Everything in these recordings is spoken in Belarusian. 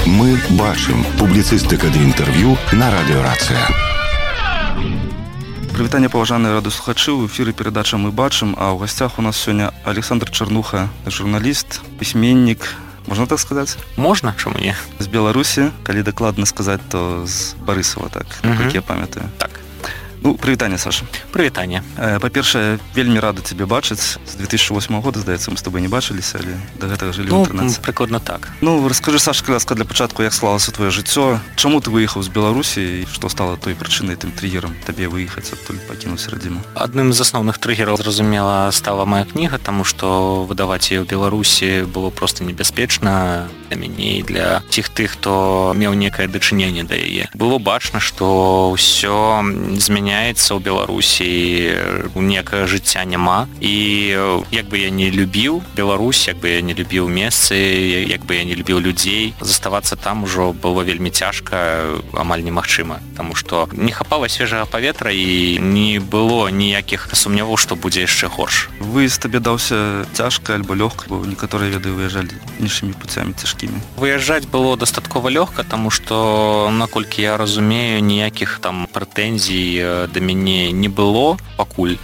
Мы бачым. Публіцыстыка ды інтэрв'ю на радыёрацыя. Прывітанне, паважаныя радыёслухачы, у эфіры перадача «Мы бачым», а ў гасцях у нас сёння Александр Чарнуха, журналіст, пісьменнік, можна так сказаць? Можна, чаму не? З Беларусі, калі дакладна сказаць, то з Барысава, так, як я памятаю. Так. Ну, прывітанне, Саша. Прывітанне. Па-першае, вельмі рады цябе бачыць. З 2008 года, здаецца, мы з тобой не бачыліся, але да гэтага жылі ў інтэрнэце. Прыкладна так. Ну, раскажы, Саша, каляска, для пачатку, як склалася твоё жыццё? Чаму ты выехаў з Беларусі і што стала той прычынай, тым трыгерам табе выехаць адтуль, пакінуць радзіму? Адным з асноўных трыгераў, зразумела, стала мая кніга, таму што выдаваць яе ў Беларусі было проста небяспечна для мяне і для тых, хто меў некае дачыненне да яе. Было бачна, што ўсё змяняецца ў Беларусі, некае жыцця няма, і як бы я не любіў Беларусь, як бы я не любіў месцы, як бы я не любіў людзей, заставацца там ужо было вельмі цяжка, амаль немагчыма, таму што не хапала свежага паветра і не было ніякіх сумняваў, што будзе яшчэ горш. Выезд табе даўся цяжка альбо лёгка, бо некаторыя, ведаю, выязджалі іншымі пуцямі цяжкімі. Выязджаць было дастаткова лёгка, таму што, наколькі я разумею, ніякіх там прэтэнзій да мяне не было пакуль,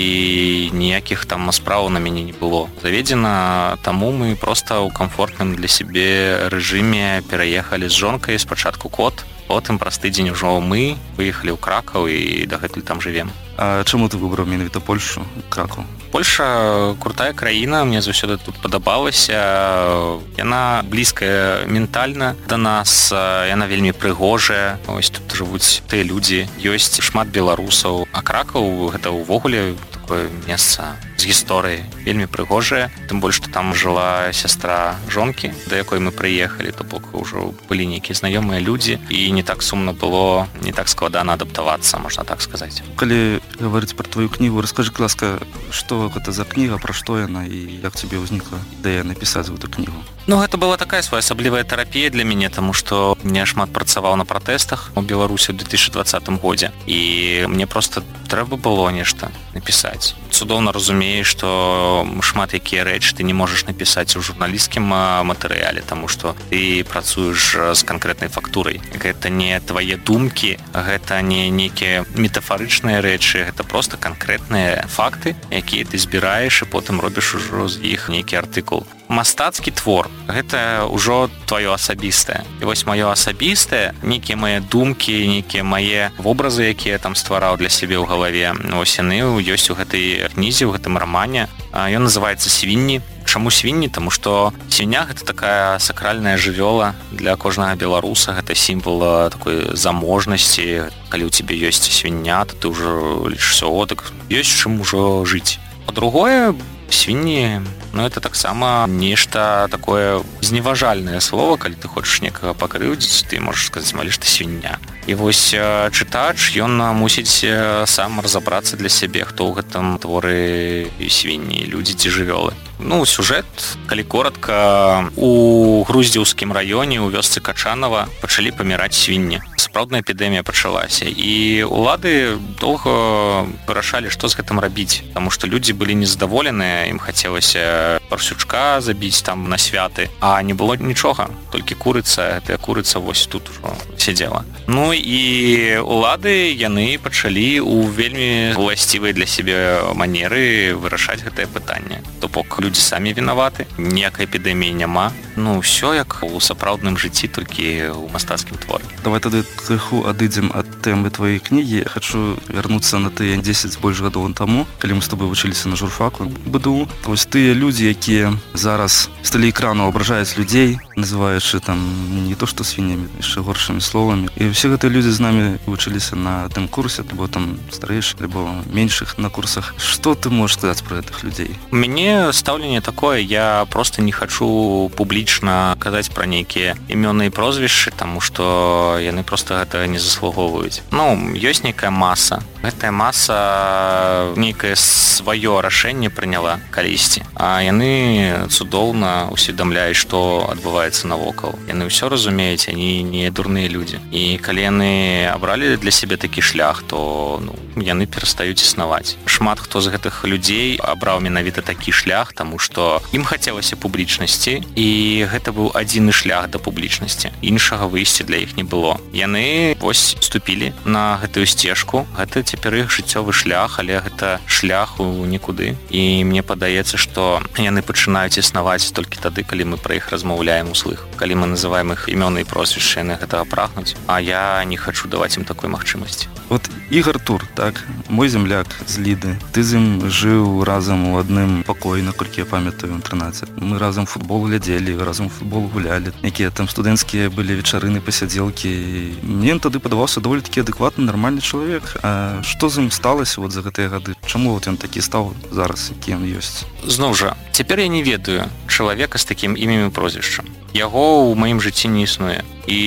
і ніякіх там спраў на мяне не было заведзена, таму мы проста ў камфортным для сябе рэжыме пераехалі з жонкай спачатку Кот, потым праз тыдзень ужо мы выехалі ў Кракаў і дагэтуль там жывем. А чаму ты выбраў менавіта Польшу, Кракаў? Польша крутая краіна, мне заўсёды тут падабалася. Яна блізкая ментальна да нас, яна вельмі прыгожая. Ось тут жывуць тыя людзі, ёсць шмат беларусаў, а Кракаў гэта ўвогуле такое месца з гісторыяй, вельмі прыгожая, тым больш, што там жыла сястра жонкі, да якой мы прыехалі, то бок ужо былі нейкія знаёмыя людзі, і не так сумна было, не так складана адаптавацца, можна так сказаць. Калі гаварыць пра твою кнігу, раскажы, класка, што гэта за кніга, пра што яна і як цябе ўзнікла ідэя напісаць гэту кнігу? Ну, гэта была такая своеасаблівая тэрапія для мяне, таму што я шмат працаваў на пратэстах у Беларусі ў 2020 годзе, і мне проста трэба было нешта напісаць. Цудоўна разумею, што шмат якія рэчы ты не можаш напісаць у журналісцкім матэрыяле, таму што ты працуеш з канкрэтнай фактурай. Гэта не твае думкі, гэта не нейкія метафарычныя рэчы, гэта проста канкрэтныя факты, якія ты збіраеш і потым робіш ужо з іх нейкі артыкул. Мастацкі твор – гэта ўжо тваё асабістае. І вось маё асабістае, нейкія мае думкі, нейкія мае вобразы, якія я там ствараў для сябе ў галаве, вось яны ёсць у гэтай кнізе, у гэтым рамане. Ён называецца «Свінні». Чаму свінні? Таму што свіння – гэта такая сакральная жывёла для кожнага беларуса, гэта сімвал такой заможнасці. Калі ў цябе ёсць свіння, то ты ўжо лічышся, о, так ёсць чым ужо жыць. Па-другое, свінні, ну, это таксама нешта такое зневажальнае слово, калі ты хочаш некага пакрыўдзіць, ты можаш сказаць, малі ж ты свіння. І вось чытач, ён мусіць сам разабрацца для сябе, хто ў гэтым творы свінні, людзі ці жывёлы. Ну, сюжэт, калі коротка, у Груздзеўскім раёне, у вёсцы Качанава пачалі паміраць свінні. Сапраўдная эпідэмія пачалася, і улады доўга вырашалі, што з гэтым рабіць, таму што людзі былі незадаволеныя, ім хацелася парсючка забіць там на святы, а не было нічога, толькі курыца, гэтая курыца вось тут ужо сядзела. Ну і улады, яны пачалі ў вельмі уласцівай для сябе манеры вырашаць гэтае пытанне. То бок людзі самі вінаваты, ніякай эпідэміі няма. Ну, ўсё як у сапраўдным жыцці, толькі ў мастацкім творы. Давай тады крыху адыдзем ад тэмы твоей кнігі. Хачу вярнуцца на тыя 10 больш гадоў таму, калі мы з тобой вучыліся на журфаку БДУ. Вось тыя людзі, якія зараз з тэлеэкрану абражаюць людзей, называючы там не то што свіннямі, яшчэ горшымі словамі. І ўсе гэтыя людзі з намі вучыліся на тым курсе, альбо там старэйшых, альбо меншых на курсах. Што ты можаш сказаць пра гэтых людзей? У мяне стаўленне такое, я проста не хачу публічна казаць пра нейкія імёны і прозвішчы, таму што яны проста гэтага не заслугоўваюць. Ну, ёсць нейкая маса. Гэтая маса нейкае сваё рашэнне прыняла калісьці, а яны цудоўна усведамляюць, што адбываецца навокал. Яны ўсё разумеюць, они не дурныя людзі. людзі. І калі яны абралі для сябе такі шлях, то яны перастаюць існаваць. Шмат хто з гэтых людзей абраў менавіта такі шлях, таму што ім хацелася публічнасці, і гэта быў адзіны шлях да публічнасці. Іншага выйсця для іх не было. Яны вось ступілі на гэтую сцежку. Гэта цяпер іх жыццёвы шлях, але гэта шлях у нікуды. І мне падаецца, што яны пачынаюць існаваць толькі тады, калі мы пра іх размаўляем услых. Калі мы называем іх імёны і прозвішчы, яны гэтага прагнуць. А я не хачу даваць ім такой магчымасці. Вот Ігор Тур, так, мой земляк з Ліды. Ты з ім жыў разам у адным пакоі, наколькі я памятаю, у інтэрнаце. Мы разам футбол глядзелі, разам футбол гулялі. Якія там студэнцкія былі вечарыны, пасядзелкі. Мне тады падаваўся даволі такі адэкватны, нармальны чалавек. А што з ім сталася вот за гэтыя гады? Чаму вот ён такі стаў зараз, які ён ёсць? Зноў жа, цяпер я не ведаю чалавека з такім імем і прозвішчам. Яго ў маім жыцці не існуе.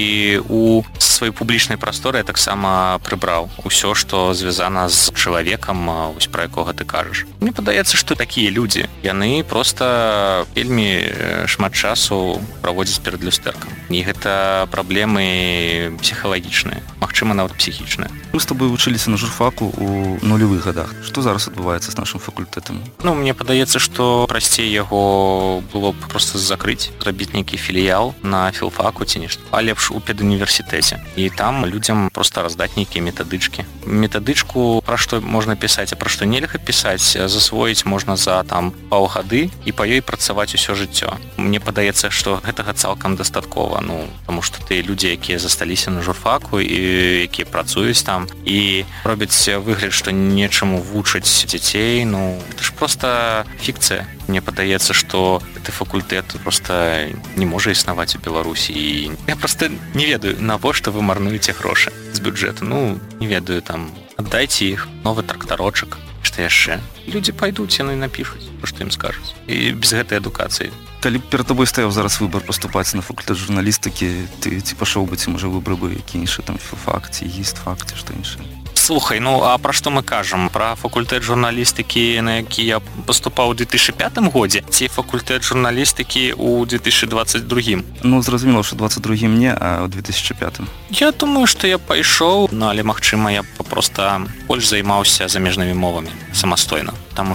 І у сваёй публічнай прасторы я таксама прыбраў усё, што звязана з чалавекам, вось пра якога ты кажаш. Мне падаецца, што такія людзі, яны проста вельмі шмат часу праводзяць перад люстэркам. І гэта праблемы псіхалагічныя, магчыма, нават псіхічныя. Мы з тобой вучыліся на журфаку ў нулевых гадах. Што зараз адбываецца з нашым факультэтам? Мне падаецца, што прасцей яго было б проста закрыць, зрабіць нейкі філіял на філфаку ці нешта. А лепш у педуніверсітэце. І там людзям проста раздаць нейкія метадычкі. Метадычку, пра што можна пісаць, а пра што нельга пісаць, засвоіць можна за там паўгады і па ёй працаваць усё жыццё. Мне падаецца, што гэтага цалкам дастаткова, таму што тыя людзі, якія засталіся на журфаку і якія працуюць там і робяць выгляд, што нечаму вучаць дзяцей, это ж проста фікцыя. Мне падаецца, што гэты факультэт проста не можа існаваць у Беларусі. І я проста не ведаю, навошта вы марнуеце грошы з бюджэту. Не ведаю, там, аддайце іх, новы трактарочак, што яшчэ. Людзі пайдуць, яны напішуць, што ім скажуць. І без гэтай адукацыі. Калі перад табой стаяў зараз выбар паступаць на факультэт журналістыкі, ты ці пашоў бы, ці можа выбраў бы які іншы там філфак, ці гістфак, ці што іншае? Слухай, а пра што мы кажам? Пра факультэт журналістыкі, на які я паступаў у 2005 годзе, ці факультэт журналістыкі ў 2022? Зразумела, што 22-м не, а ў 2005-м. Я думаю, што я пайшоў, але, магчыма, я проста больш займаўся замежнымі мовамі самастойна. Таму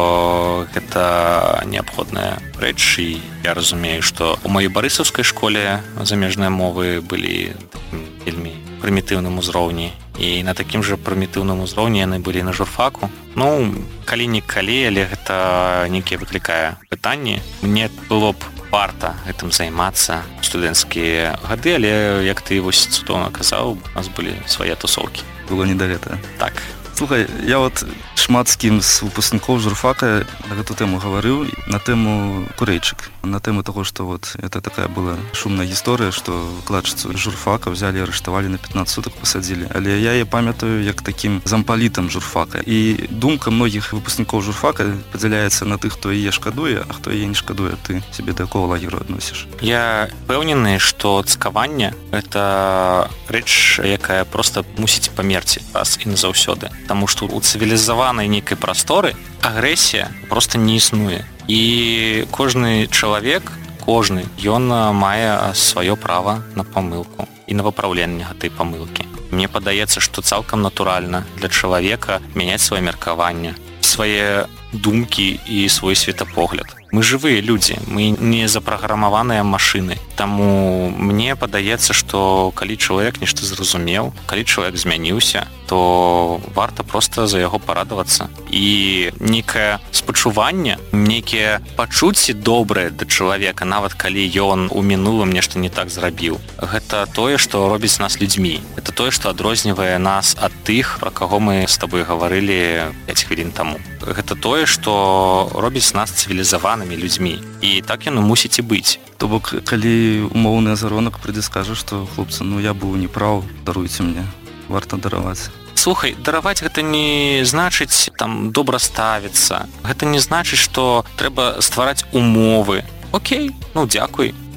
што гэта неабходная рэч, і я разумею, што ў маёй барысаўскай школе замежныя мовы былі вельмі прымітыўным узроўні. І на такім жа прымітыўным узроўні яны былі на журфаку. Калі-нікалі, але гэта нейкія выклікае пытанні. Мне было б варта гэтым займацца ў студэнцкія гады, але, як ты вось цудоўна казаў, у нас былі свае тусоўкі. Было не да лета. Так. Слухай, я шмат з кім з выпускнікоў журфака на гэту тэму гаварыў, на тэму курэйчык, на тэму таго, што это такая была шумная гісторыя, што выкладчыцу журфака взялі, арыштавалі на 15 сутак, пасадзілі. Але я яе памятаю як такім зампалітам журфака. І думка многіх выпускнікоў журфака падзяляецца на тых, хто яе шкадуе, а хто яе не шкадуе. Ты сябе да якога лагеру адносіш? Я пэўнены, што цкаванне – гэта рэч, якая проста мусіць памерці раз і назаўсёды. Таму што ў цывілізаванай нейкай прасторы агрэсія проста не існуе. І кожны чалавек, ён мае сваё права на памылку і на выпраўленне гэтай памылкі. Мне падаецца, што цалкам натуральна для чалавека мяняць сваё меркаванне, свае думкі і свой светапогляд. Мы жывыя людзі, мы не запраграмаваныя машыны. Таму мне падаецца, што калі чалавек нешта зразумеў, калі чалавек змяніўся, то варта проста за яго парадавацца. І нейкае спачуванне, нейкія пачуцці добрыя да чалавека, нават калі ён у мінулым нешта не так зрабіў. Гэта тое, што робіць нас людзьмі. Гэта тое, што адрознівае нас ад тых, пра каго мы з табой гаварылі 5 хвілін таму. Гэта тое, што робіць нас цывілізаванымі людзьмі. І так яно мусіць і быць. То бок, калі умоўны азаронак прыйдзе, скажа, што хлопцы, я быў непраў, даруйце мне, варта дараваць. Слухай, дараваць гэта не значыць там добра ставіцца. Гэта не значыць, што трэба ствараць умовы. Окей, дзякуй.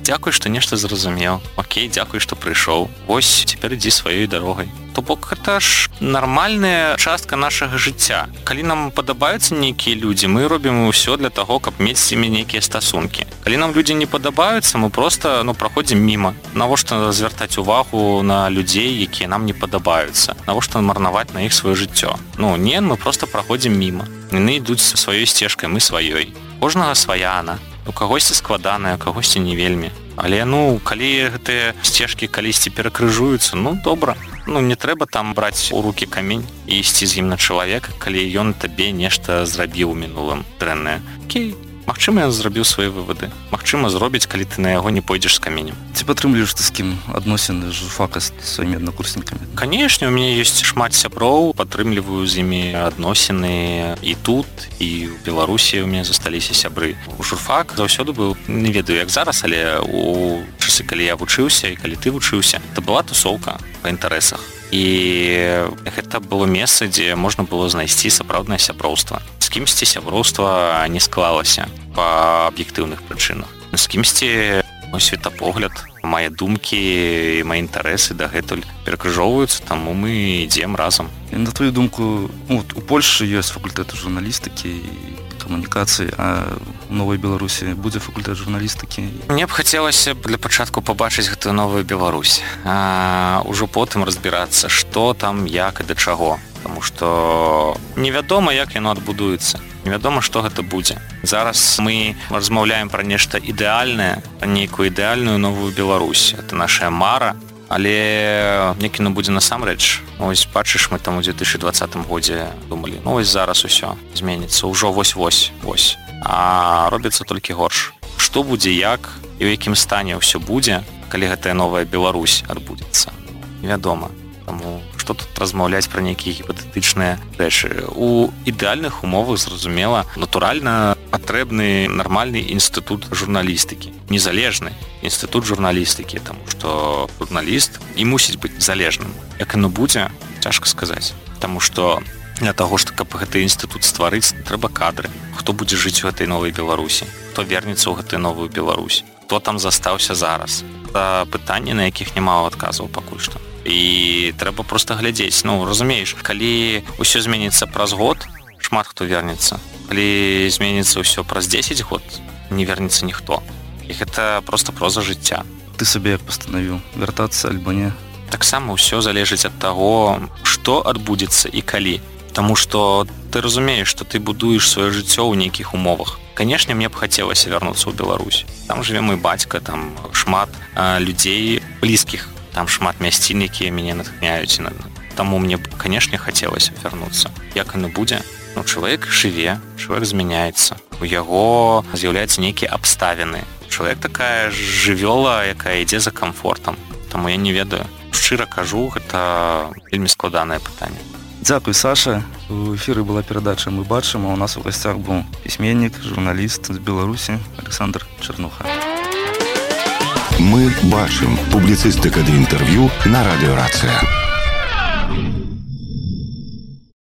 Дзякуй, што нешта зразумеў. Окей, дзякуй, што прыйшоў. Вось, цяпер ідзі сваёй дарогай. То бок, гэта ж нармальная частка нашага жыцця. Калі нам падабаюцца нейкія людзі, мы робім усё для таго, каб мець з імі нейкія стасункі. Калі нам людзі не падабаюцца, мы проста, праходзім міма. Навошта звяртаць увагу на людзей, якія нам не падабаюцца? Навошта марнаваць на іх сваё жыццё? Не, мы проста праходзім міма. Яны ідуць са сваёй сцежкай, мы сваёй. Кожнага свая она. У кагосьці складаная, у кагосьці не вельмі. Але, калі гэтыя сцежкі калісьці перакрыжуюцца, добра. Не трэба там браць у рукі камень і ісці з ім на чалавека, калі ён табе нешта зрабіў у мінулым дрэннае. Окей, магчыма, ён зрабіў свае вывады. Магчыма, зробіць, калі ты на яго не пойдзеш з каменем. Ці падтрымліваеш ты з кім адносіны журфака з сваімі аднакурснікамі? Канешне, у мяне ёсць шмат сяброў, падтрымліваю з імі адносіны і тут, і ў Беларусі у мяне засталіся сябры. Журфак заўсёды быў, не ведаю, як зараз, але у часы, калі я вучыўся і калі ты вучыўся, это была тусоўка па інтарэсах. І гэта было месца, дзе можна было знайсці сапраўднае сяброўства. З кімсьці сяброўства не склалася па аб'ектыўных прычынах. З кімсьці мой светапогляд, мае думкі і мае інтарэсы дагэтуль перакрыжоўваюцца, таму мы ідзем разам. І на твою думку, у Польшчы ёсць факультэт журналістыкі і камунікацыі, а у Новай Беларусі будзе факультэт журналістыкі? Мне б хацелася для пачатку пабачыць гэтую Новую Беларусь. Ужо потым разбірацца, што там, як і да чаго. Таму што невядома, як яно адбудуецца. Невядома, што гэта будзе. Зараз мы размаўляем пра нешта ідэальнае, пра нейкую ідэальную Новую Беларусь. Это наша мара. Але як яно будзе насамрэч? Ось бачыш, мы там у 2020 годзе думалі, ось зараз усё зменіцца, ўжо вось. А робіцца толькі горш. Што будзе, як і ў якім стане ўсё будзе, калі гэтая Новая Беларусь адбудзецца? Невядома. Таму што тут размаўляць пра нейкія гіпатэтычныя рэчы? У ідэальных умовах, зразумела, натуральна патрэбны нармальны інстытут журналістыкі, незалежны інстытут журналістыкі, таму што журналіст і мусіць быць залежным. Як яно будзе, цяжка сказаць. Таму што для таго, што каб гэты інстытут стварыць, трэба кадры. Хто будзе жыць у гэтай Новай Беларусі? Хто вернецца ў гэтую Новую Беларусь? Хто там застаўся зараз? Гэта пытанні, на якіх няма адказаў пакуль што. І трэба проста глядзець. Разумееш, калі ўсё зменіцца праз год, шмат хто вернецца. Калі зменіцца ўсё праз 10 год, не вернецца ніхто. І гэта проста проза жыцця. Ты сабе як пастанавіў, вяртацца альбо не? Таксама ўсё залежыць ад таго, што адбудзецца і калі. Таму што ты разумееш, што ты будуеш сваё жыццё ў нейкіх умовах. Канешне, мне б хацелася вярнуцца ў Беларусь. Там жыве мой бацька, там шмат людзей блізкіх. Там шмат мясцін, якія мяне натхняюць. Таму мне б, канешне, хацелася вярнуцца. Як яно будзе? Чалавек жыве, чалавек змяняецца. У яго з'яўляюцца нейкія абставіны. Чалавек такая жывёла, якая ідзе за камфортам. Таму я не ведаю. Шчыра кажу, гэта вельмі складанае пытанне. Дзякуй, Саша. У эфіры была перадача «Мы бачым», а у нас у гасцях быў пісьменнік, журналіст з Беларусі Александр Чарнуха. Мы бачым. Публіцыстыка ды інтэрв'ю на радыё Рацыя.